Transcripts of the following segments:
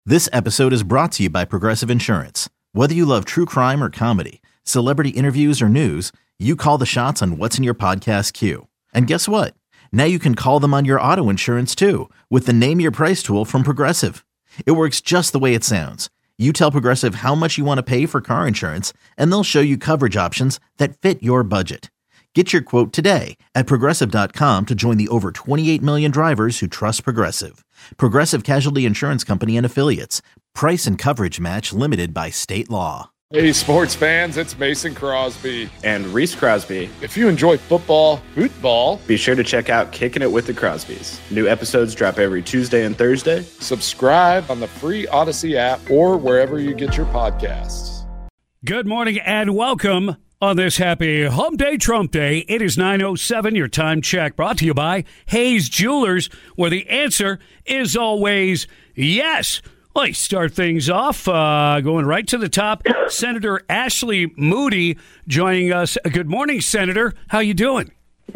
This episode is brought to you by Progressive Insurance. Whether you love true crime or comedy, celebrity interviews or news, you call the shots on what's in your podcast queue. And guess what? Now you can call them on your auto insurance too with the Name Your Price tool from Progressive. It works just the way it sounds. You tell Progressive how much you want to pay for car insurance, and they'll show you coverage options that fit your budget. Get your quote today at Progressive.com to join the over 28 million drivers who trust Progressive. Progressive Casualty Insurance Company and Affiliates. Price and coverage match limited by state law. Hey, sports fans, it's Mason Crosby. And Reese Crosby. If you enjoy football, be sure to check out Kicking It with the Crosbys. New episodes drop every Tuesday and Thursday. Subscribe on the free Odyssey app or wherever you get your podcasts. Good morning and welcome on this happy Hump Day Trump Day. It is 9:07, your time check, brought to you by Hayes Jewelers, where the answer is always yes. Let's start things off, going right to the top. Senator Ashley Moody joining us. Good morning, Senator. How you doing?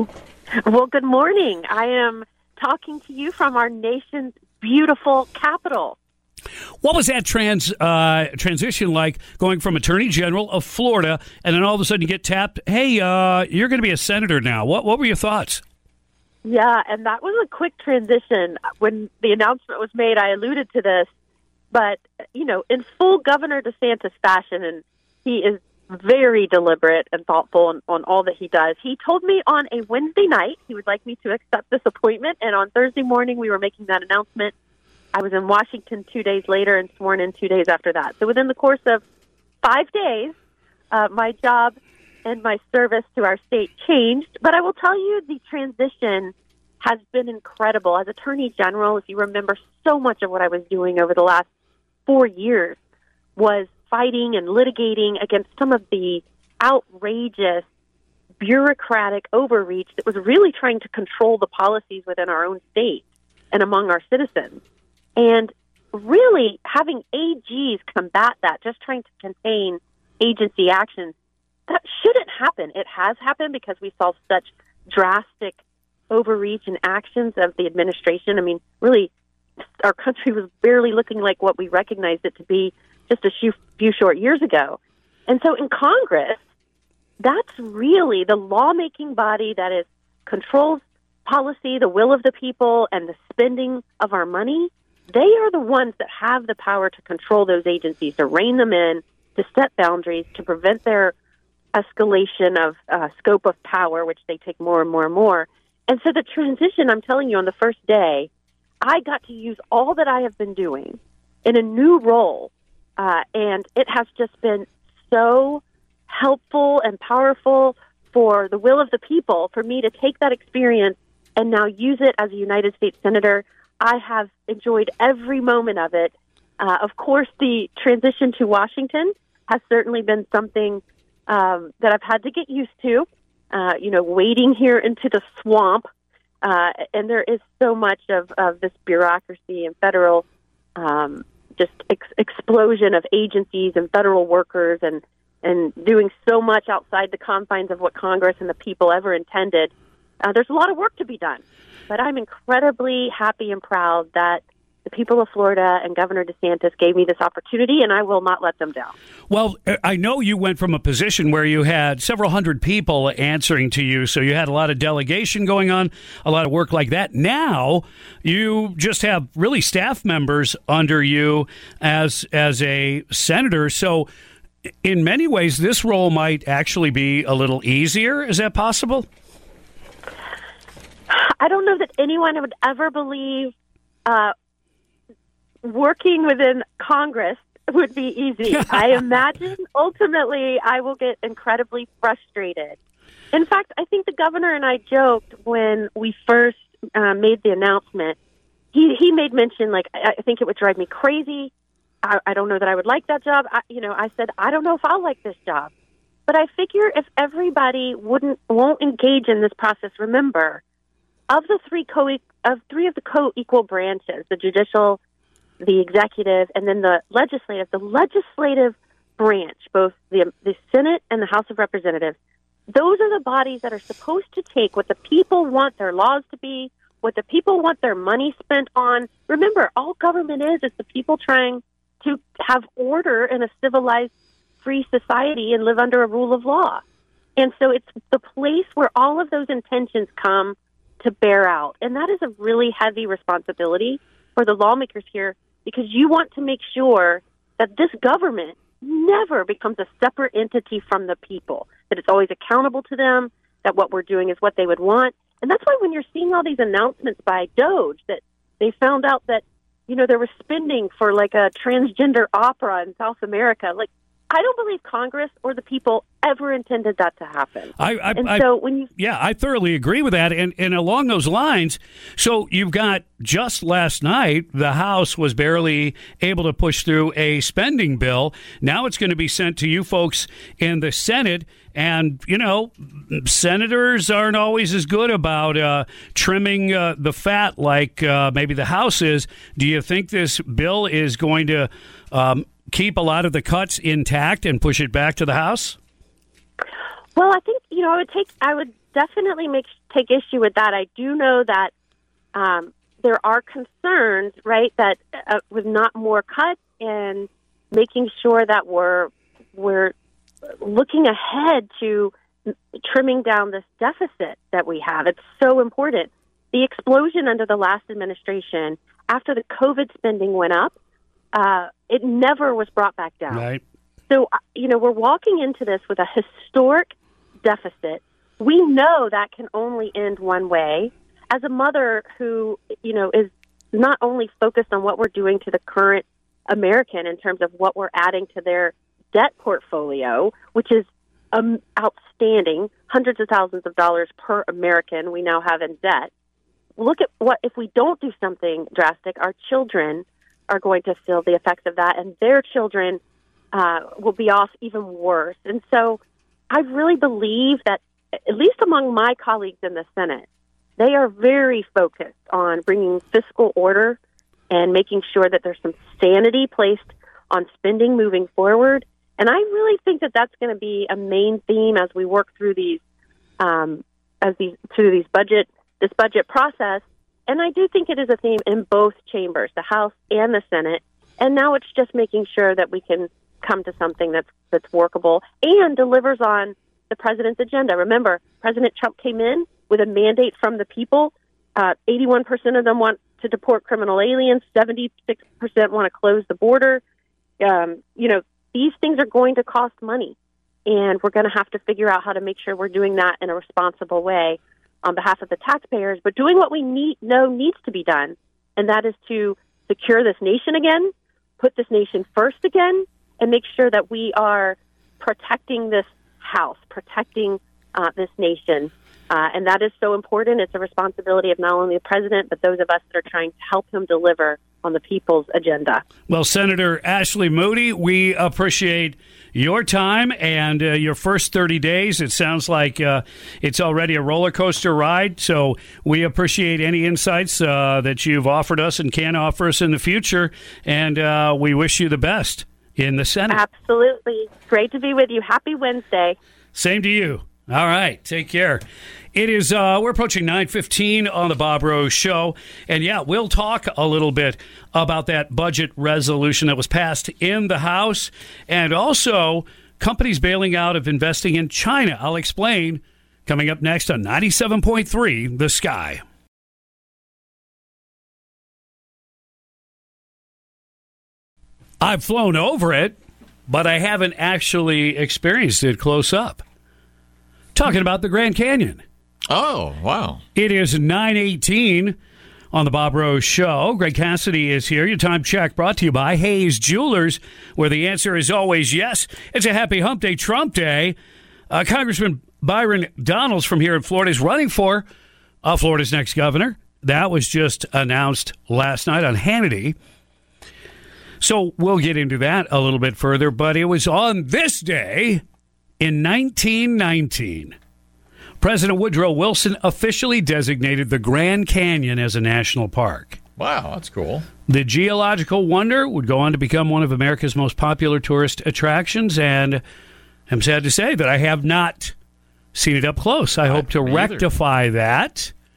Well, good morning. I am talking to you from our nation's beautiful capital. What was that transition like, going from Attorney General of Florida, and then all of a sudden you get tapped, hey, you're going to be a senator now. What were your thoughts? Yeah, and that was a quick transition. When the announcement was made, I alluded to this, but, you know, in full Governor DeSantis fashion, and he is very deliberate and thoughtful on all that he does, he told me on a Wednesday night he would like me to accept this appointment, and on Thursday morning we were making that announcement. I was in Washington 2 days later and sworn in 2 days after that. So within the course of 5 days, my job and my service to our state changed. But I will tell you, the transition has been incredible. As Attorney General, if you remember, so much of what I was doing over the last 4 years was fighting and litigating against some of the outrageous bureaucratic overreach that was really trying to control the policies within our own state and among our citizens. And really having AGs combat that, just trying to contain agency actions, that shouldn't happen. It has happened because we saw such drastic overreach and actions of the administration. I mean, really, our country was barely looking like what we recognized it to be just a few short years ago. And so in Congress, that's really the lawmaking body that controls policy, the will of the people, and the spending of our money. They are the ones that have the power to control those agencies, to rein them in, to set boundaries, to prevent their escalation of scope of power, which they take more and more and more. And so the transition, I'm telling you, on the first day, I got to use all that I have been doing in a new role, and it has just been so helpful and powerful for the will of the people, for me to take that experience and now use it as a United States Senator. I have enjoyed every moment of it. Of course, the transition to Washington has certainly been something that I've had to get used to, wading here into the swamp. And there is so much of this bureaucracy and federal explosion of agencies and federal workers and doing so much outside the confines of what Congress and the people ever intended. There's a lot of work to be done. But I'm incredibly happy and proud that the people of Florida and Governor DeSantis gave me this opportunity, and I will not let them down. Well, I know you went from a position where you had several hundred people answering to you, so you had a lot of delegation going on, a lot of work like that. Now you just have really staff members under you as a senator. So in many ways, this role might actually be a little easier. Is that possible? I don't know that anyone would ever believe working within Congress would be easy. I imagine ultimately I will get incredibly frustrated. In fact, I think the governor and I joked when we first made the announcement. He made mention, like, I think it would drive me crazy. I don't know that I would like that job. I said, I don't know if I'll like this job. But I figure if everybody won't engage in this process, remember, of the three of the co-equal branches, the judicial, the executive, and then the legislative branch, both the Senate and the House of Representatives, those are the bodies that are supposed to take what the people want their laws to be, what the people want their money spent on. Remember, all government is the people trying to have order in a civilized, free society and live under a rule of law. And so it's the place where all of those intentions come to bear out. And that is a really heavy responsibility for the lawmakers here, because you want to make sure that this government never becomes a separate entity from the people, that it's always accountable to them, that what we're doing is what they would want. And that's why when you're seeing all these announcements by DOJ that they found out that, there was spending for like a transgender opera in South America, like, I don't believe Congress or the people ever intended that to happen. I thoroughly agree with that. And along those lines, so you've got just last night, the House was barely able to push through a spending bill. Now it's going to be sent to you folks in the Senate. And, senators aren't always as good about trimming the fat like maybe the House is. Do you think this bill is going to keep a lot of the cuts intact and push it back to the House? Well, I think I would definitely take issue with that. I do know that there are concerns, right, that with not more cuts and making sure that we're looking ahead to trimming down this deficit that we have. It's so important. The explosion under the last administration, after the COVID spending went up, it never was brought back down. Right. So, we're walking into this with a historic deficit. We know that can only end one way. As a mother who, is not only focused on what we're doing to the current American in terms of what we're adding to their debt portfolio, which is outstanding, hundreds of thousands of dollars per American we now have in debt. Look at what, if we don't do something drastic, our children are going to feel the effects of that, and their children will be off even worse. And so I really believe that, at least among my colleagues in the Senate, they are very focused on bringing fiscal order and making sure that there's some sanity placed on spending moving forward. And I really think that that's going to be a main theme as we work through this budget process. And I do think it is a theme in both chambers, the House and the Senate. And now it's just making sure that we can come to something that's workable and delivers on the president's agenda. Remember, President Trump came in with a mandate from the people. 81% of them want to deport criminal aliens. 76% want to close the border. These things are going to cost money, and we're going to have to figure out how to make sure we're doing that in a responsible way on behalf of the taxpayers, but doing what we know needs to be done, and that is to secure this nation again, put this nation first again, and make sure that we are protecting this house, protecting this nation. And that is so important. It's a responsibility of not only the president, but those of us that are trying to help him deliver on the people's agenda. Well, Senator Ashley Moody, we appreciate your time and your first 30 days. It sounds like it's already a roller coaster ride, so we appreciate any insights that you've offered us and can offer us in the future, and we wish you the best in the Senate. Absolutely. Great to be with you. Happy Wednesday. Same to you. All right. Take care. It is, we're approaching 9:15 on the Bob Rose Show. And yeah, we'll talk a little bit about that budget resolution that was passed in the House and also companies bailing out of investing in China. I'll explain coming up next on 97.3 The Sky. I've flown over it, but I haven't actually experienced it close up. Talking about the Grand Canyon. Oh, wow. It is 9:18 on the Bob Rose Show. Greg Cassidy is here. Your time check brought to you by Hayes Jewelers, where the answer is always yes. It's a happy hump day, Trump day. Congressman Byron Donalds from here in Florida is running for Florida's next governor. That was just announced last night on Hannity. So we'll get into that a little bit further, but it was on this day in 1919. President Woodrow Wilson officially designated the Grand Canyon as a national park. Wow, that's cool. The geological wonder would go on to become one of America's most popular tourist attractions, and I'm sad to say that I have not seen it up close. I hope to rectify that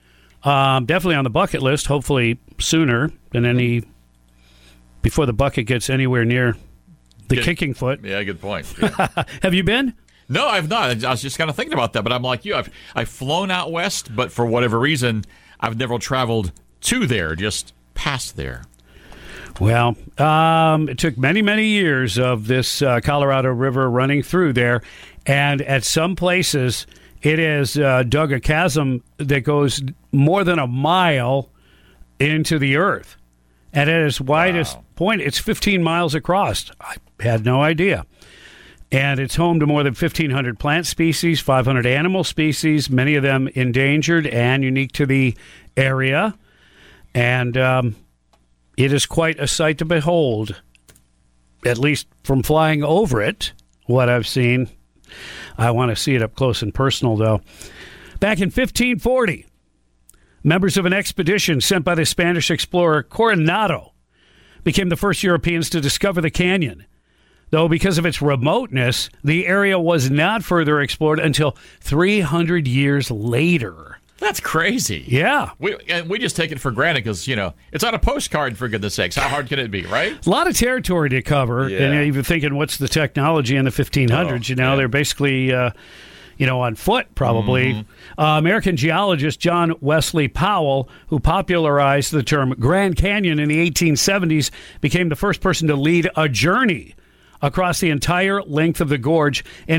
Definitely on the bucket list, hopefully sooner than before the bucket gets anywhere near the kicking foot. Yeah, good point. Yeah. Have you been? No, I've not. I was just kind of thinking about that, but I'm like you. I've flown out west, but for whatever reason, I've never traveled to there, just past there. Well, it took many, many years of this Colorado River running through there, and at some places it has dug a chasm that goes more than a mile into the earth. And at its widest point, it's 15 miles across. I had no idea. And it's home to more than 1,500 plant species, 500 animal species, many of them endangered and unique to the area. And it is quite a sight to behold, at least from flying over it, what I've seen. I want to see it up close and personal, though. Back in 1540, members of an expedition sent by the Spanish explorer Coronado became the first Europeans to discover the canyon. Though because of its remoteness, the area was not further explored until 300 years later. That's crazy. Yeah. We just take it for granted because, it's on a postcard, for goodness sakes. How hard can it be, right? A lot of territory to cover. Yeah. And you're even thinking, what's the technology in the 1500s? They're basically, on foot, probably. Mm-hmm. American geologist John Wesley Powell, who popularized the term Grand Canyon in the 1870s, became the first person to lead a journey across the entire length of the gorge in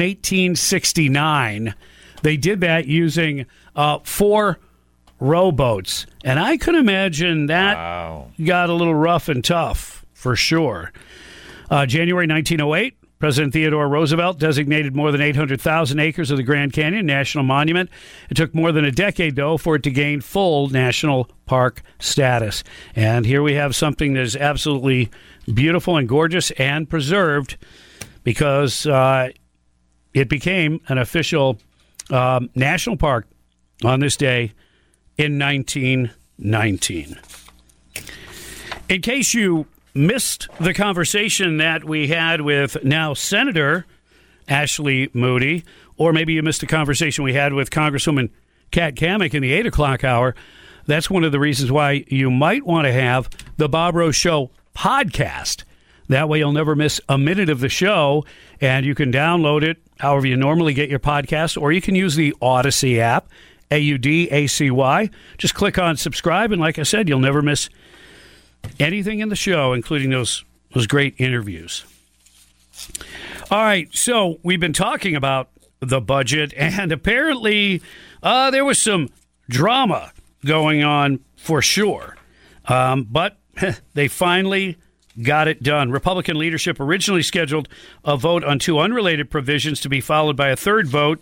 1869. They did that using 4 rowboats. And I could imagine that got a little rough and tough, for sure. January 1908, President Theodore Roosevelt designated more than 800,000 acres of the Grand Canyon National Monument. It took more than a decade, though, for it to gain full national park status. And here we have something that is absolutely beautiful and gorgeous and preserved because it became an official national park on this day in 1919. In case you missed the conversation that we had with now Senator Ashley Moody, or maybe you missed a conversation we had with Congresswoman Kat Cammack in the 8 o'clock hour, that's one of the reasons why you might want to have the Bob Rose Show podcast. That way you'll never miss a minute of the show, and you can download it however you normally get your podcast, or you can use the Odyssey app, AUDACY. Just click on subscribe, and like I said, you'll never miss anything in the show, including those great interviews. All right, so we've been talking about the budget, and apparently there was some drama going on for sure. But they finally got it done. Republican leadership originally scheduled a vote on 2 unrelated provisions to be followed by a third vote.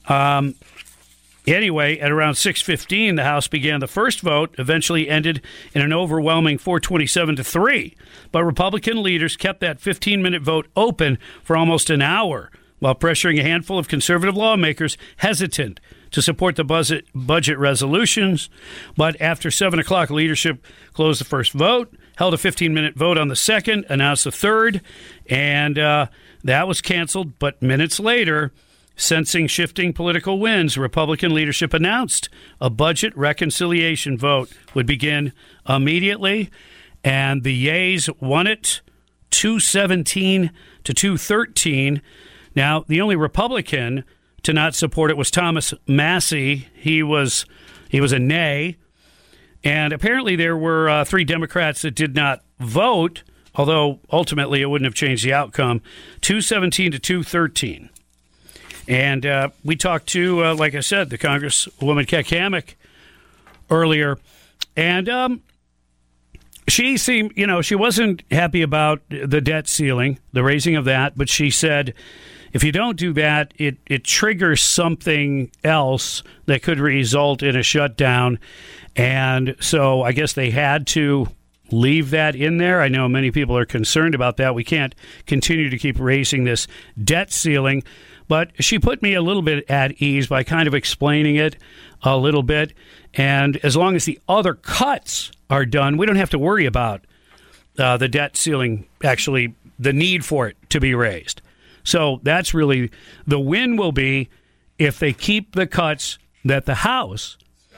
Anyway, at around 6:15, the House began the first vote, eventually ended in an overwhelming 427-3. But Republican leaders kept that 15-minute vote open for almost an hour, while pressuring a handful of conservative lawmakers hesitant to support the budget resolutions. But after 7 o'clock, leadership closed the first vote, held a 15-minute vote on the second, announced the third, and that was canceled. But minutes later, sensing shifting political winds, Republican leadership announced a budget reconciliation vote would begin immediately, and the yeas won it 217 to 213. Now, the only Republican to not support it was Thomas Massie. He was a nay, and apparently there were 3 Democrats that did not vote, although ultimately it wouldn't have changed the outcome, 217 to 213. And we talked to, like I said, the Congresswoman Kat Cammack earlier, and she seemed, she wasn't happy about the debt ceiling, the raising of that, but she said if you don't do that, it triggers something else that could result in a shutdown. And so I guess they had to leave that in there. I know many people are concerned about that. We can't continue to keep raising this debt ceiling. But she put me a little bit at ease by kind of explaining it a little bit. And as long as the other cuts are done, we don't have to worry about the debt ceiling, actually, the need for it to be raised. So that's really the win will be if they keep the cuts that the House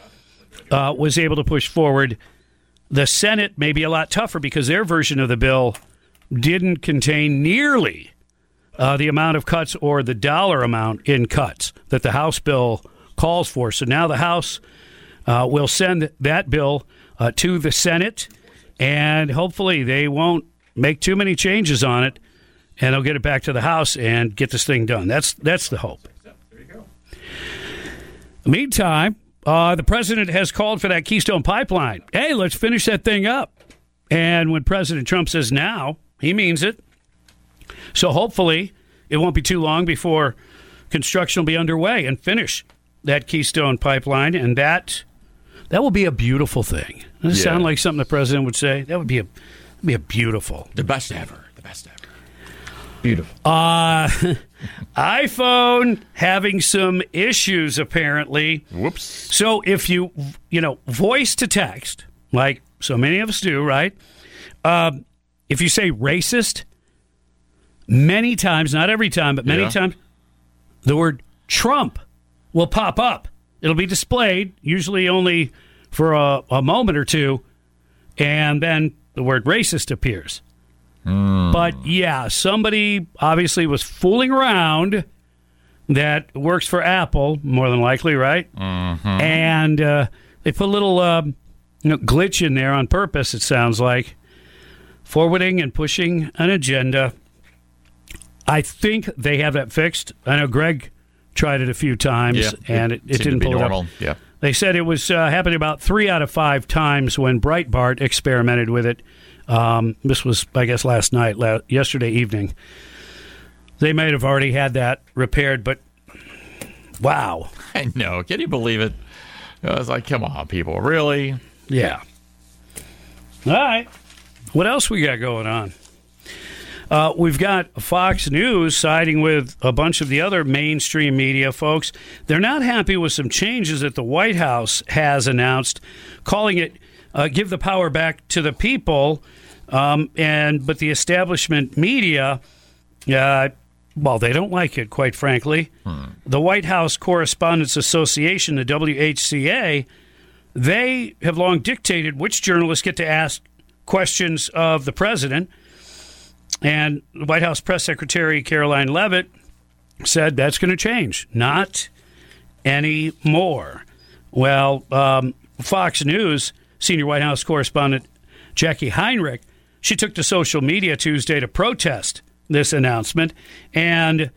was able to push forward. The Senate may be a lot tougher because their version of the bill didn't contain nearly the amount of cuts or the dollar amount in cuts that the House bill calls for. So now the House will send that bill to the Senate, and hopefully they won't make too many changes on it, and they'll get it back to the House and get this thing done. That's the hope. There you go. Meantime, the president has called for that Keystone Pipeline. Hey, let's finish that thing up. And when President Trump says now, he means it. So hopefully it won't be too long before construction will be underway and finish that Keystone Pipeline, and that will be a beautiful thing. Does it sound like something the president would say? That would be a beautiful. The best ever. The best ever. Beautiful. iPhone having some issues, apparently. Whoops. So if you voice to text, like so many of us do, right? If you say racist, many times, not every time, but many times, the word Trump will pop up. It'll be displayed, usually only for a moment or two, and then the word racist appears. But yeah, somebody obviously was fooling around that works for Apple, more than likely, right? Mm-hmm. And they put a little glitch in there on purpose, it sounds like, forwarding and pushing an agenda. I think they have that fixed. I know Greg tried it a few times, and it didn't pull it up. Yeah. They said it was happening about 3 out of 5 times when Breitbart experimented with it. This was, I guess, yesterday evening. They might have already had that repaired, but wow. I know. Can you believe it? I was like, come on, people. Really? Yeah. All right. What else we got going on? We've got Fox News siding with a bunch of the other mainstream media folks. They're not happy with some changes that the White House has announced, calling it give the power back to the people. But the establishment media, well, they don't like it, quite frankly. The White House Correspondents Association, the WHCA, they have long dictated which journalists get to ask questions of the president. And the White House Press Secretary Caroline Leavitt said that's going to change. Not anymore. Well, Fox News senior White House correspondent Jackie Heinrich, she took to social media Tuesday to protest this announcement. And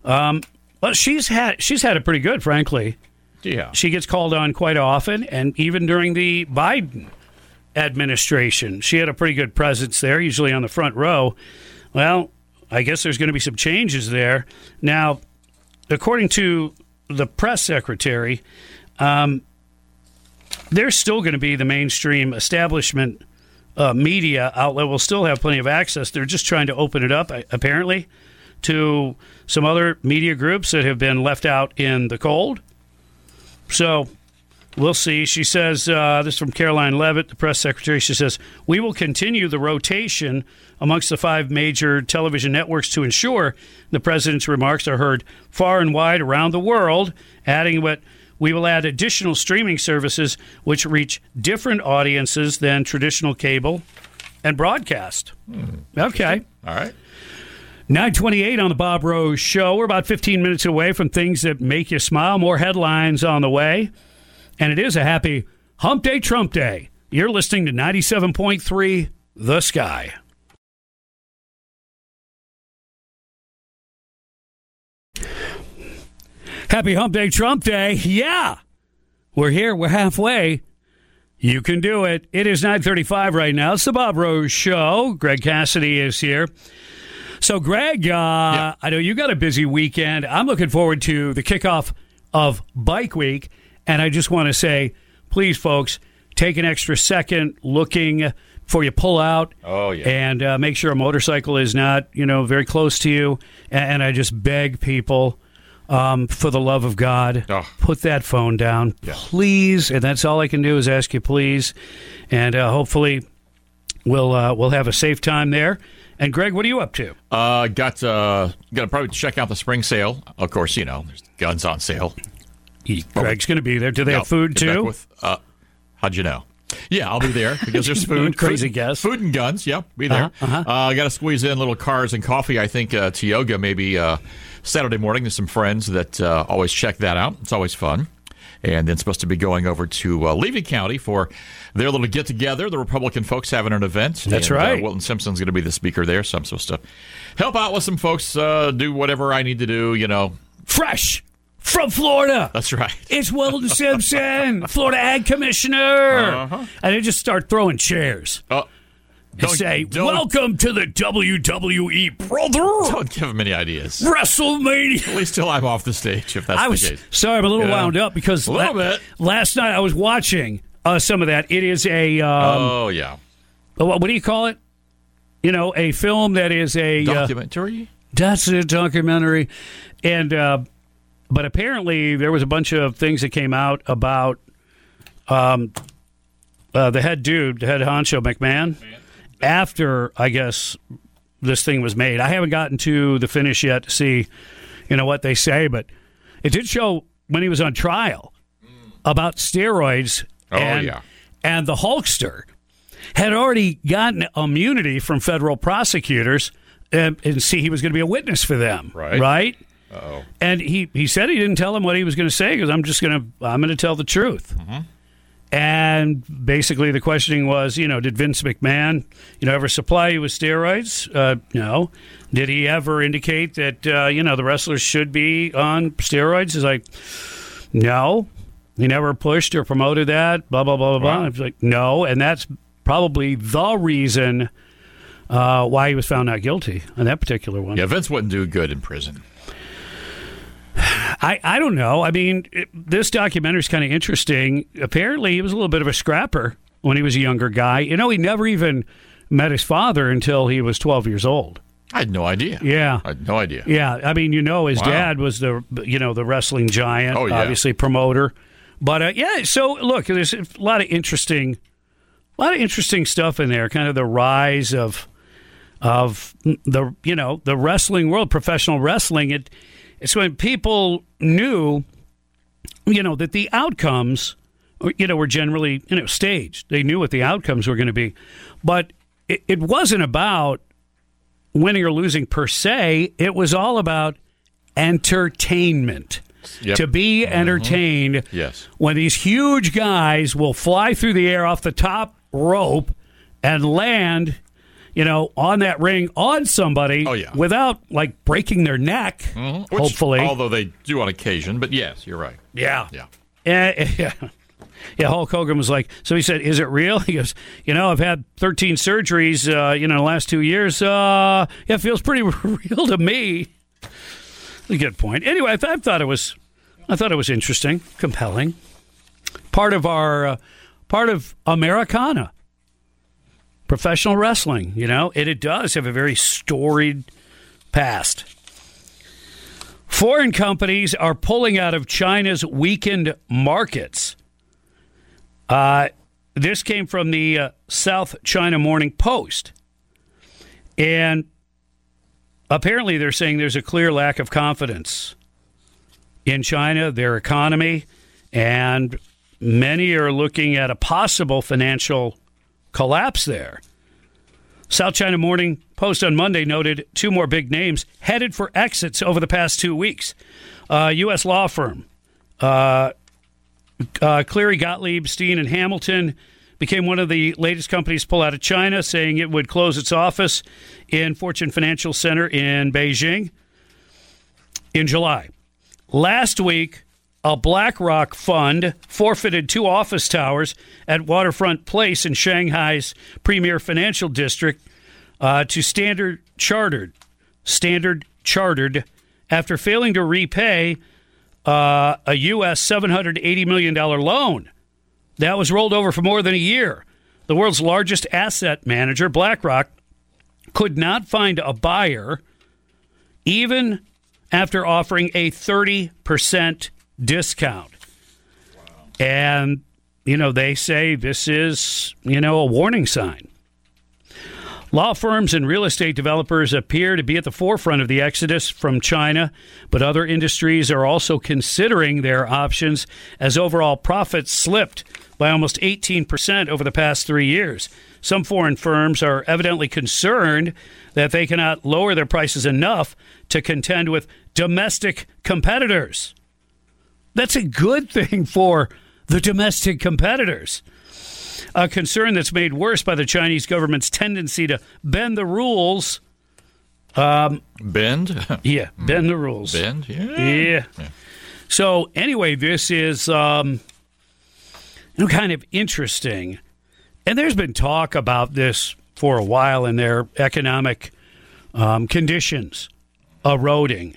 she's had it pretty good, frankly. Yeah. She gets called on quite often, and even during the Biden administration, she had a pretty good presence there, usually on the front row. Well, I guess there's going to be some changes there. Now, according to the press secretary, there's still going to be the mainstream establishment media outlet will still have plenty of access. They're just trying to open it up, apparently, to some other media groups that have been left out in the cold. So we'll see. She says, this is from Caroline Leavitt, the press secretary. She says, we will continue the rotation amongst the 5 major television networks to ensure the president's remarks are heard far and wide around the world, adding what we will add additional streaming services which reach different audiences than traditional cable and broadcast. Okay. All right. 9:28 on the Bob Rose Show. We're about 15 minutes away from things that make you smile. More headlines on the way. And it is a happy Hump Day Trump Day. You're listening to 97.3 The Sky. Happy Hump Day Trump Day. Yeah. We're here. We're halfway. You can do it. It is 9:35 right now. It's the Bob Rose Show. Greg Cassidy is here. So, Greg, I know you got a busy weekend. I'm looking forward to the kickoff of Bike Week. And I just want to say, please, folks, take an extra second looking before you pull out. Oh, yeah. And make sure a motorcycle is not, very close to you. And I just beg people, for the love of God, put that phone down, please. And that's all I can do is ask you, please. And hopefully we'll have a safe time there. And, Greg, what are you up to? Got to probably check out the spring sale. Of course, there's guns on sale. Greg's going to be there. Do they have food, too? How'd you know? Yeah, I'll be there because there's food. Crazy guess. Food and guns. Yep, be there. I got to squeeze in little cars and coffee, I think, to yoga maybe Saturday morning. There's some friends that always check that out. It's always fun. And then supposed to be going over to Levy County for their little get-together. The Republican folks having an event. That's right. Wilton Simpson's going to be the speaker there, so I'm supposed to help out with some folks, do whatever I need to do, Fresh from Florida. That's right. It's Wilton Simpson, Florida Ag Commissioner. And they just start throwing chairs. And say, welcome to the WWE, brother. Don't give him any ideas. WrestleMania. At least till I'm off the stage, if that's the case. Sorry, I'm a little wound up because last night I was watching some of that. It is a... what do you call it? A film that is a... documentary? That's a documentary. And... but apparently there was a bunch of things that came out about the head honcho, McMahon, after, I guess, this thing was made. I haven't gotten to the finish yet to see, what they say, but it did show when he was on trial about steroids and the Hulkster had already gotten immunity from federal prosecutors and see he was going to be a witness for them, right? Uh-oh. And he said he didn't tell him what he was going to say because I'm going to tell the truth. Mm-hmm. And basically the questioning was, did Vince McMahon, ever supply you with steroids? No. Did he ever indicate that, the wrestlers should be on steroids? He's like, no. He never pushed or promoted that, blah, blah, blah, blah, blah. I was like, no. And that's probably the reason why he was found not guilty on that particular one. Yeah, Vince wouldn't do good in prison. I don't know. I mean, this documentary is kind of interesting. Apparently, he was a little bit of a scrapper when he was a younger guy. He never even met his father until he was 12 years old. I had no idea. Yeah. I had no idea. Yeah. I mean, his dad was the wrestling giant, obviously promoter. But, so, look, there's a lot of interesting stuff in there, kind of the rise of the wrestling world, professional wrestling. It's when people knew, that the outcomes, were generally, staged. They knew what the outcomes were going to be. But it wasn't about winning or losing per se. It was all about entertainment. Yep. To be entertained when these huge guys will fly through the air off the top rope and land on that ring on somebody without, breaking their neck, hopefully. Although they do on occasion, but yes, you're right. Yeah. Yeah, Hulk Hogan was like, so he said, is it real? He goes, I've had 13 surgeries, in the last 2 years. It feels pretty real to me. A good point. Anyway, I thought it was interesting, compelling. Part of Americana. Professional wrestling, it does have a very storied past. Foreign companies are pulling out of China's weakened markets. This came from the South China Morning Post. And apparently they're saying there's a clear lack of confidence in China, their economy, and many are looking at a possible financial collapse there. South China Morning Post on Monday noted two more big names headed for exits over the past 2 weeks. U.S. law firm Cleary, Gottlieb, Steen, and Hamilton became one of the latest companies to pull out of China, saying it would close its office in Fortune Financial Center in Beijing in July. Last week, a BlackRock fund forfeited 2 office towers at Waterfront Place in Shanghai's premier financial district to Standard Chartered after failing to repay a U.S. $780 million loan. That was rolled over for more than a year. The world's largest asset manager, BlackRock, could not find a buyer even after offering a 30% discount. Wow. And, they say this is, a warning sign. Law firms and real estate developers appear to be at the forefront of the exodus from China, but other industries are also considering their options as overall profits slipped by almost 18% over the past 3 years. Some foreign firms are evidently concerned that they cannot lower their prices enough to contend with domestic competitors. That's a good thing for the domestic competitors. A concern that's made worse by the Chinese government's tendency to bend the rules. Bend? Yeah, bend the rules. Bend? Yeah. So anyway, this is kind of interesting. And there's been talk about this for a while in their economic conditions eroding.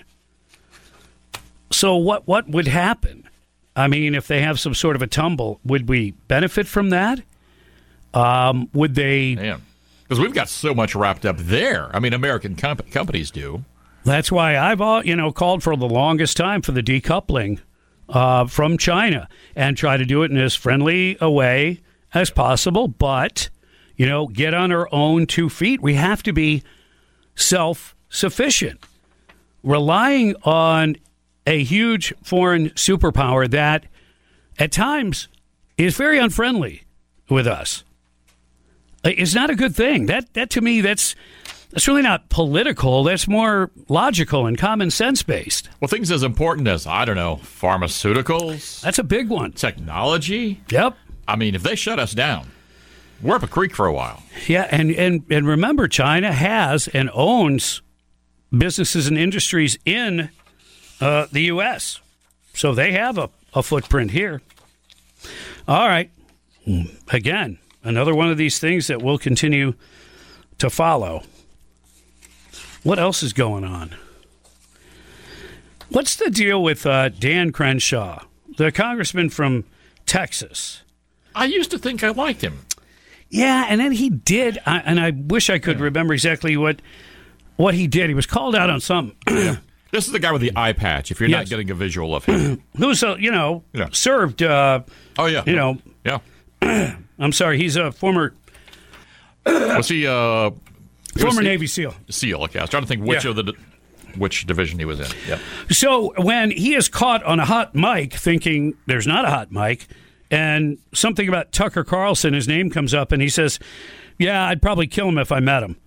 So what would happen? I mean, if they have some sort of a tumble, would we benefit from that? Would they? Yeah, because we've got so much wrapped up there. I mean, American companies do. That's why I've called for the longest time for the decoupling from China and try to do it in as friendly a way as possible. But get on our own 2 feet. We have to be self-sufficient. Relying on a huge foreign superpower that at times is very unfriendly with us is not a good thing. That to me, that's really not political. That's more logical and common sense based. Well, things as important as, I don't know, pharmaceuticals. That's a big one. Technology. Yep. I mean, if they shut us down, we're up a creek for a while. Yeah, and remember, China has and owns businesses and industries in the U.S., so they have a footprint here. All right. Again, another one of these things that we'll continue to follow. What else is going on? What's the deal with Dan Crenshaw, the congressman from Texas? I used to think I liked him. Yeah, and then he did, and I wish I could remember exactly what he did. He was called out on something. Yeah. This is the guy with the eye patch, if you're not getting a visual of him. Who's, served, oh, yeah. Yeah. I'm sorry, he's a former... Was he... former Navy SEAL. SEAL, okay. I was trying to think which division he was in. Yeah. So when he is caught on a hot mic thinking there's not a hot mic, and something about Tucker Carlson, his name comes up, and he says, yeah, I'd probably kill him if I met him.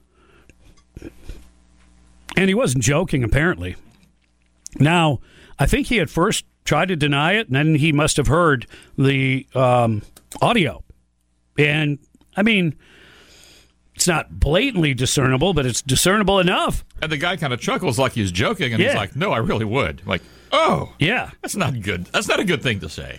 And he wasn't joking, apparently. Now, I think he at first tried to deny it, and then he must have heard the audio. And, I mean, it's not blatantly discernible, but it's discernible enough. And the guy kind of chuckles like he's joking, and he's like, no, I really would. I'm like, oh, yeah, that's not good. That's not a good thing to say.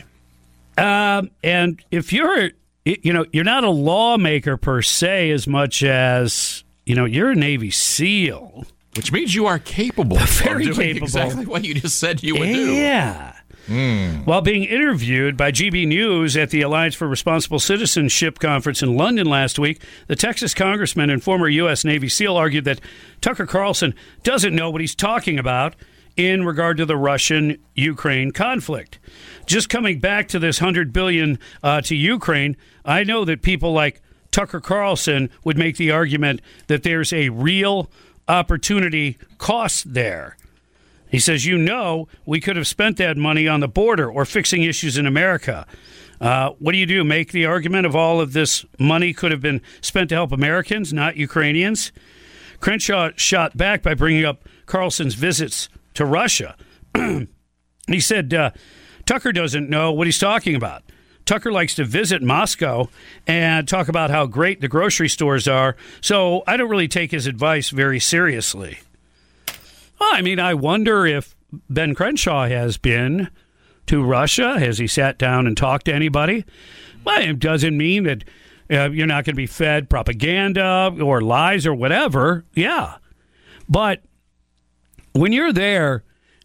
And if you're not a lawmaker per se as much as, you're a Navy SEAL. Which means you are capable of doing capable. Exactly what you just said you would do. Yeah. While being interviewed by GB News at the Alliance for Responsible Citizenship conference in London last week, the Texas congressman and former U.S. Navy SEAL argued that Tucker Carlson doesn't know what he's talking about in regard to the Russian-Ukraine conflict. Just coming back to this $100 billion to Ukraine, I know that people like Tucker Carlson would make the argument that there's a real opportunity cost there. He says, we could have spent that money on the border or fixing issues in America. What do you do? Make the argument of all of this money could have been spent to help Americans, not Ukrainians? Crenshaw shot back by bringing up Carlson's visits to Russia. He said, Tucker doesn't know what he's talking about. Tucker likes to visit Moscow and talk about how great the grocery stores are, so I don't really take his advice very seriously. Well, I mean, I wonder if Ben Crenshaw has been to Russia. Has he sat down and talked to anybody? Well, it doesn't mean that you're not going to be fed propaganda or lies or whatever. Yeah. But when you're there,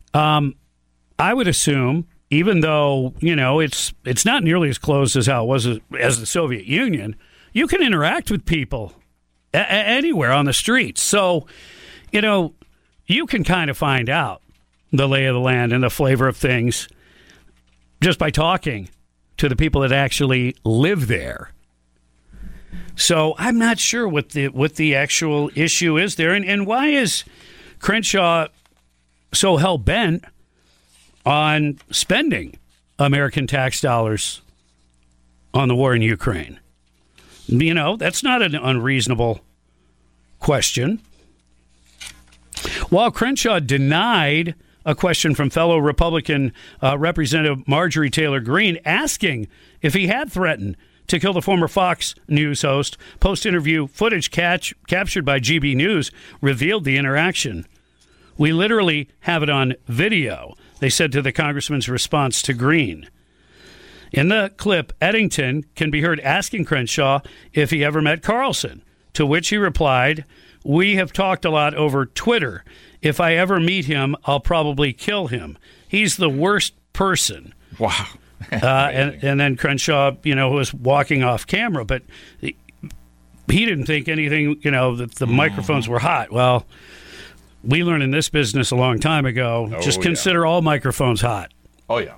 I would assume, even though, it's not nearly as closed as how it was as the Soviet Union, you can interact with people anywhere on the streets. So, you can kind of find out the lay of the land and the flavor of things just by talking to the people that actually live there. So I'm not sure what the actual issue is there. And why is Crenshaw so hell-bent on spending American tax dollars on the war in Ukraine? You know, that's not an unreasonable question. While Crenshaw denied a question from fellow Republican Representative Marjorie Taylor Greene asking if he had threatened to kill the former Fox News host, post-interview footage captured by GB News revealed the interaction. We literally have it on video, they said to the congressman's response to Greene. In the clip, Eddington can be heard asking Crenshaw if he ever met Carlson, to which he replied, "We have talked a lot over Twitter. If I ever meet him, I'll probably kill him. He's the worst person." Wow. And then Crenshaw, was walking off camera, but he didn't think anything, that the microphones were hot. Well, we learned in this business a long time ago, just consider all microphones hot. Oh, yeah.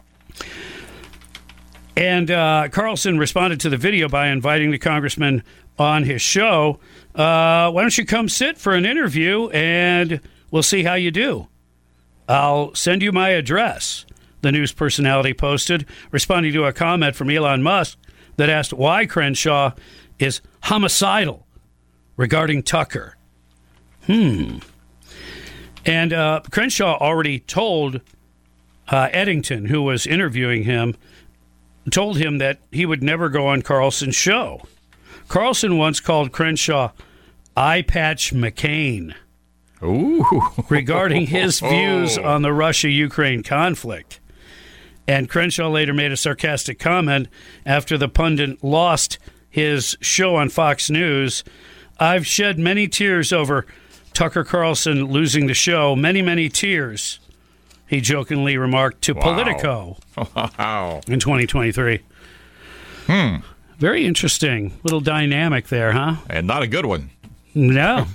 And Carlson responded to the video by inviting the congressman on his show. Why don't you come sit for an interview and we'll see how you do. I'll send you my address, the news personality posted, responding to a comment from Elon Musk that asked why Crenshaw is homicidal regarding Tucker. And Crenshaw already told Eddington, who was interviewing him, told him that he would never go on Carlson's show. Carlson once called Crenshaw Eye Patch McCain regarding his views on the Russia-Ukraine conflict. And Crenshaw later made a sarcastic comment after the pundit lost his show on Fox News. "I've shed many tears over Tucker Carlson losing the show. Many, many tears," he jokingly remarked to Politico in 2023. Very interesting little dynamic there, huh? And not a good one. No.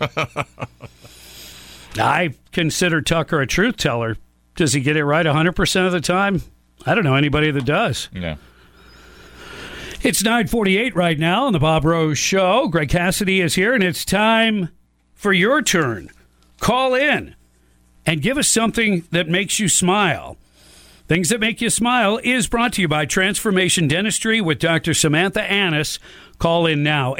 I consider Tucker a truth teller. Does he get it right 100% of the time? I don't know anybody that does. Yeah. It's 9:48 right now on the Bob Rose Show. Greg Cassidy is here, and it's time for your turn. Call in and give us something that makes you smile. Things That Make You Smile is brought to you by Transformation Dentistry with Dr. Samantha Annis. Call in now,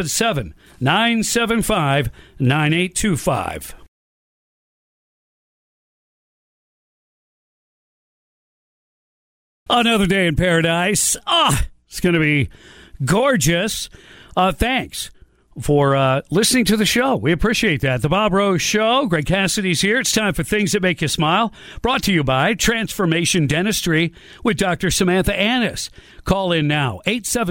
877-975-9825. Another day in paradise. It's going to be gorgeous. Thanks for listening to the show. We appreciate that. The Bob Rose Show. Greg Cassidy's here. It's time for Things That Make You Smile. Brought to you by Transformation Dentistry with Dr. Samantha Annis. Call in now,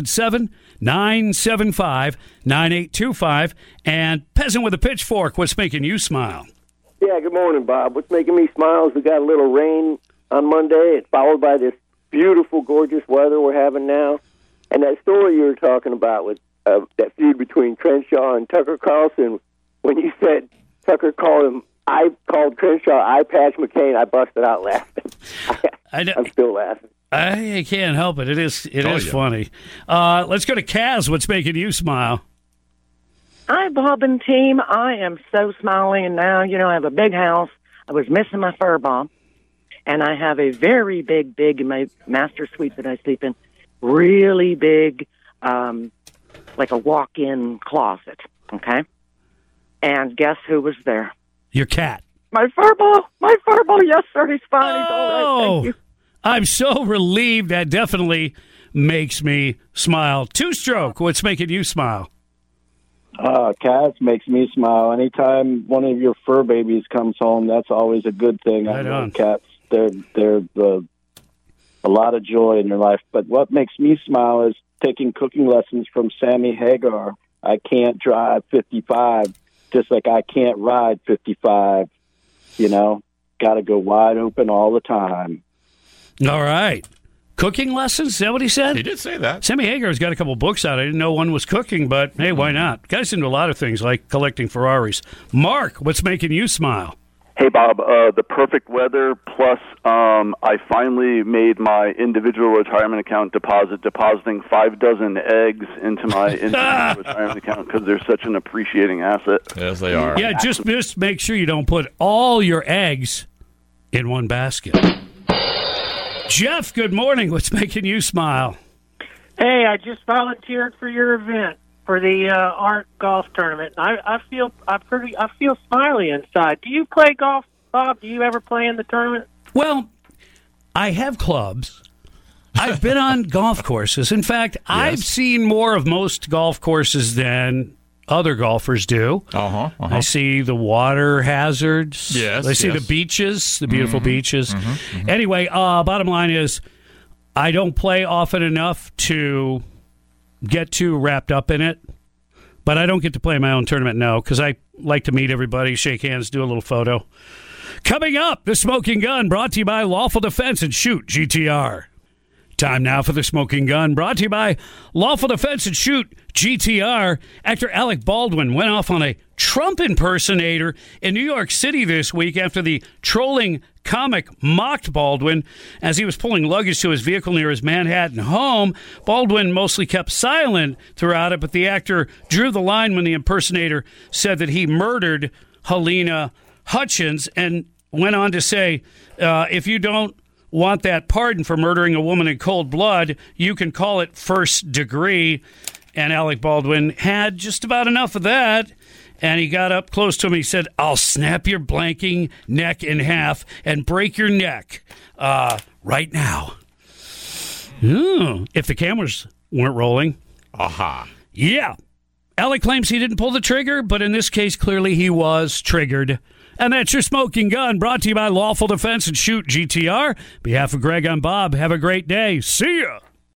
877-975-9825. And Peasant with a Pitchfork, what's making you smile? Yeah, good morning, Bob. What's making me smile is we got a little rain on Monday. It's followed by this beautiful, gorgeous weather we're having now. And that story you were talking about with that feud between Crenshaw and Tucker Carlson, when you said Tucker called Crenshaw Eye Patch McCain, I busted out laughing. I'm still laughing. I can't help it. It is funny. Let's go to Kaz. What's making you smile? Hi, Bob and team. I am so smiling now. I have a big house. I was missing my fur ball. And I have a very big in my master suite that I sleep in, really big, like a walk-in closet, okay? And guess who was there? Your cat. My fur ball. Yes, sir. He's fine. He's all right. Thank you. I'm so relieved. That definitely makes me smile. Two-stroke. What's making you smile? Cats makes me smile. Anytime one of your fur babies comes home, that's always a good thing. Right I know on. Cats, they're a lot of joy in your life. But what makes me smile is taking cooking lessons from Sammy Hagar. I can't drive 55, just like I can't ride 55. Got to go wide open all the time. All right. Cooking lessons? Is that what he said? He did say that. Sammy Hagar's got a couple books out. I didn't know one was cooking, but hey, why not? Guy's into a lot of things like collecting Ferraris. Mark, what's making you smile? Hey, Bob, the perfect weather, plus I finally made my individual retirement account depositing 5 dozen eggs into my individual retirement account because they're such an appreciating asset. Yes, they are. Yeah, just make sure you don't put all your eggs in one basket. Jeff, good morning. What's making you smile? Hey, I just volunteered for your event for the art golf tournament. I feel smiley inside. Do you play golf, Bob? Do you ever play in the tournament? Well, I have clubs. I've been on golf courses. In fact, I've seen more of most golf courses than other golfers do. I see the water hazards. Yes, I see the beaches, the beautiful beaches. Anyway, bottom line is I don't play often enough to get too wrapped up in it, but I don't get to play my own tournament now because I like to meet everybody, shake hands, do a little photo. Coming up, the Smoking Gun, brought to you by Lawful Defense and Shoot GTR. Time now for the Smoking Gun, brought to you by Lawful Defense and Shoot GTR. Actor Alec Baldwin went off on a Trump impersonator in New York City this week after the trolling comic mocked Baldwin as he was pulling luggage to his vehicle near his Manhattan home. Baldwin mostly kept silent throughout it, but the actor drew the line when the impersonator said that he murdered Helena Hutchins and went on to say, if you don't want that pardon for murdering a woman in cold blood, you can call it first degree. And Alec Baldwin had just about enough of that. And he got up close to him. He said, I'll snap your blanking neck in half and break your neck right now. If the cameras weren't rolling. Yeah. Alec claims he didn't pull the trigger, but in this case, clearly he was triggered. And that's your Smoking Gun, brought to you by Lawful Defense and Shoot GTR. On behalf of Greg, I'm Bob. Have a great day. See ya.